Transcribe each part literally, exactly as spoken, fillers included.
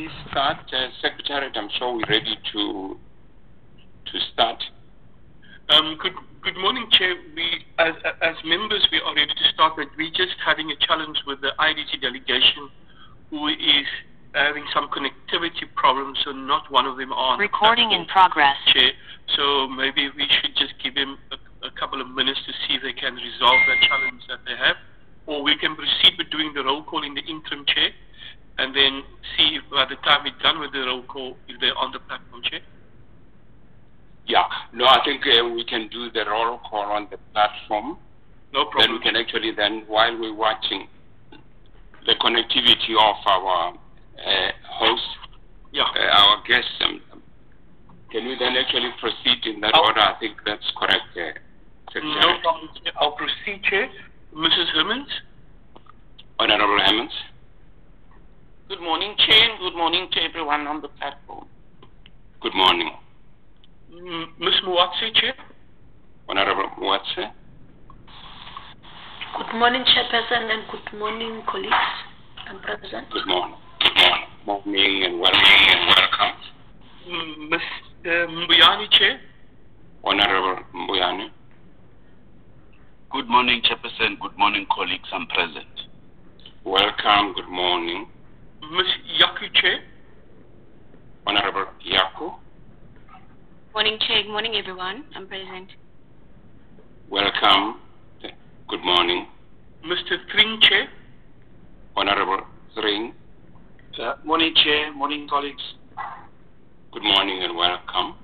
we start, uh, Secretariat? I'm sure we're ready to to start. Um, good good morning, Chair. We, as as members, we are ready to start, but we're just having a challenge with the I D C delegation, who is having some connectivity problems, so not one of them are. Recording in progress. Chair, so maybe we should just give him a, a couple of minutes to see if they can resolve that challenge that they have, or we can proceed with doing the roll call in the interim, Chair, and then see if by the time we're done with the roll call, if they're on the platform, Chair. Yeah, no, I think uh, we can do the roll call on the platform. No problem. Then we can actually then, while we're watching the connectivity of our uh, host, yeah. uh, our guests, um, can we then actually proceed in that I'll, order? I think that's correct, uh, Secretary. No problem. I'll proceed, Chair. Missus Hermans. Honorable Hermans. Good morning, Chair, and good morning to everyone on the platform. Good morning. Miz Muwatse, Chair. Honorable Muwatse. Good morning, Chairperson, and good morning, colleagues and present. Good morning. Good morning. Morning and welcome and welcome. Mister Mbuyani, Chair. Honorable Mbuyani. Good morning, Chairperson. Good morning, colleagues. I'm present. Welcome. Good morning. Miz Yaku, Chair. Honorable Yaku. Morning, Chair. Good morning, everyone. I'm present. Welcome. Good morning. Mister Thring, Chair. Honorable Thring. Uh, morning, Chair. Morning, colleagues. Good morning and welcome.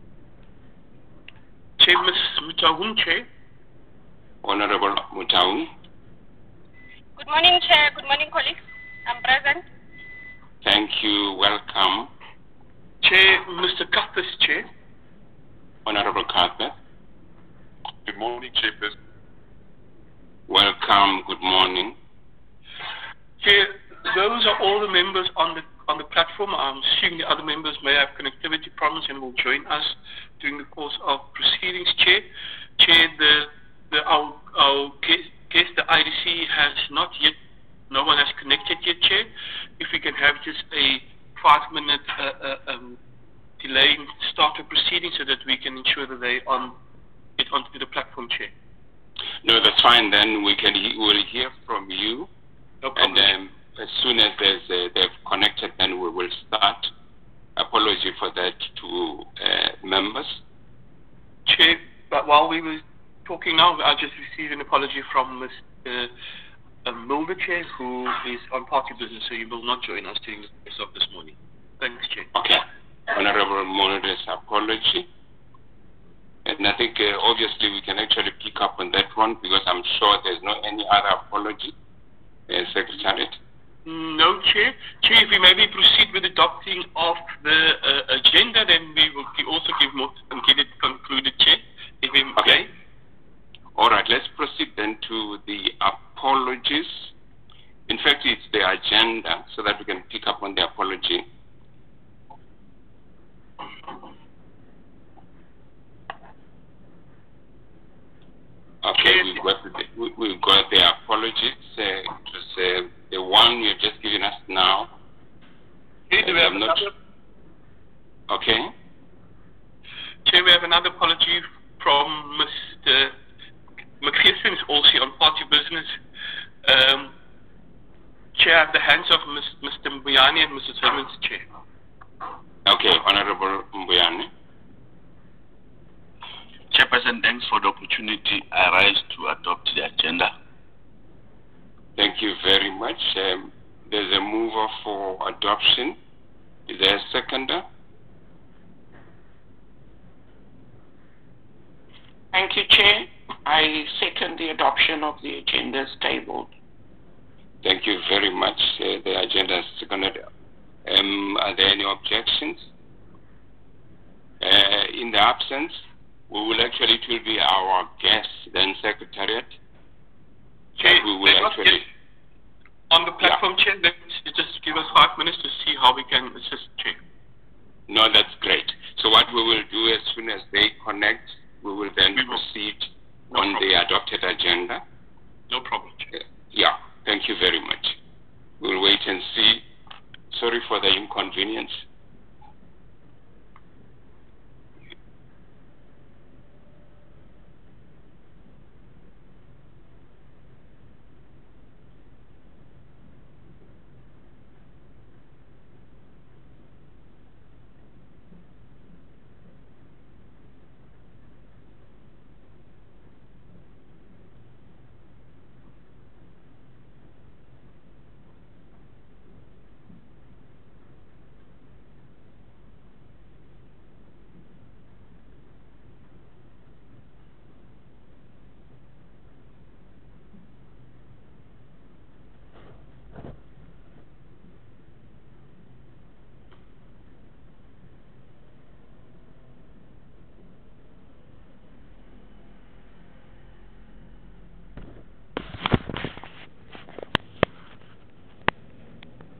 Chair, Miz Mutahung, Chair. Honorable Mutahung. Good morning, Chair. Good morning, colleagues. I'm present. Thank you. Welcome. Chair, Mister Kathis, Chair. Honorable Carter. Good morning, Chairperson. Welcome. Good morning. Chair, those are all the members on the on the platform. I'm assuming the other members may have connectivity problems and will join us during the course of proceedings. Chair, Chair, the the our our guest, guest the I D C has not yet. No one has connected yet, Chair. If we can have just a five-minute uh, uh, um, delay in start of proceedings so that we can ensure that they on get onto the platform, Chair. No, that's fine. Then we can we will hear from you, no and um, as soon as there's uh, they've connected, then we will start. Apology for that to uh, members. Chair, but while we were talking now, I just received an apology from Mister Uh, Mulder, Chair, who is on party business, so he will not join us during the course of this morning. Thanks, Chair. Okay. Honorable Mulder's apology. And I think uh, obviously we can actually pick up on that one because I'm sure there's no any other apology, uh, Secretariat. No, Chair. Chair, if we maybe proceed with adopting of the uh, agenda, then we will also give more and get it concluded, Chair. If we, okay. All right, let's proceed then to the apologies. In fact, it's the agenda so that we can pick up on the apology. Okay, we've got the, we, we've got the apologies. Uh, it was uh, the one you've just given us now. Okay, do we have not, another? Okay. Chair, we have another apology from Mister McPherson, is also on party business. Um, Chair, at the hands of Mister Mbuyani and Missus Hermans, Chair. Okay, Honorable Mbuyani. Chairperson, thanks for the opportunity. I rise to adopt the agenda. Thank you very much. Um, there's a mover for adoption. Is there a seconder? Thank you, Chair. I second the adoption of the agendas tabled. Thank you very much. Uh, the agenda is seconded. Um, are there any objections? Uh, in the absence, we will actually, it will be our guest, then Secretariat. Chair, we will actually... On the platform, yeah. Chair, let's just give us five minutes to see how we can assist, Chair. No, that's great. So what we will do as soon as they connect, we will then we will. proceed no on problem. the adopted agenda. No problem, Chair. Uh, yeah, thank you very much. We'll wait and see Sorry for the inconvenience.